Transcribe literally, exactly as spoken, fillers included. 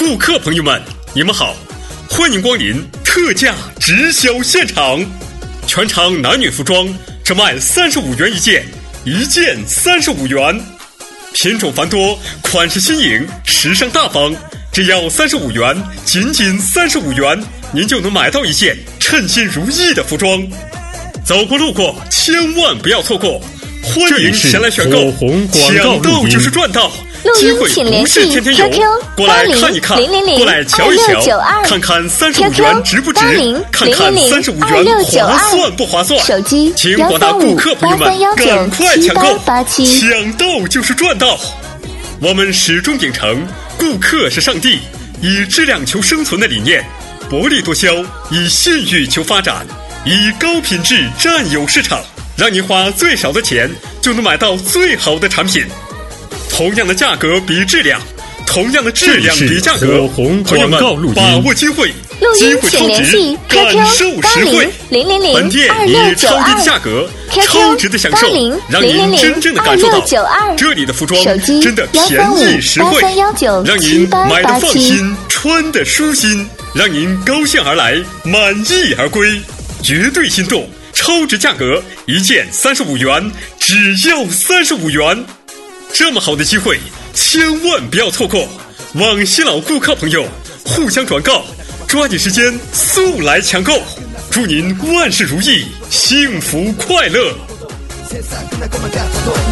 顾客朋友们，你们好，欢迎光临特价直销现场。全场男女服装只卖三十五元一件，一件三十五元，品种繁多，款式新颖，时尚大方，只要三十五元，仅仅三十五元，您就能买到一件称心如意的服装。走过路过，千万不要错过，欢迎前来选购，抢到就是赚到。机会不是天天有，过来看一看，过来瞧一瞧，看看三十五元值不值，看看三十五元划算不划算。 手机请广大顾客朋友们赶快抢购，抢到就是赚到。我们始终秉承顾客是上帝，以质量求生存的理念，薄利多销，以信誉求发展，以高品质占有市场，让您花最少的钱就能买到最好的产品。同样的价格比质量，同样的质量比价格，朋友们把握机会，机会超值，感受实惠。本店以超低的价格，超值的享受，让您真正的感受到这里的服装真的便宜实惠，让您买的放心，穿的舒心，让您高兴而来，满意而归，绝对心动。超值价格一件三十五元，只要三十五元。这么好的机会，千万不要错过！望新老顾客朋友互相转告，抓紧时间速来抢购！祝您万事如意，幸福快乐！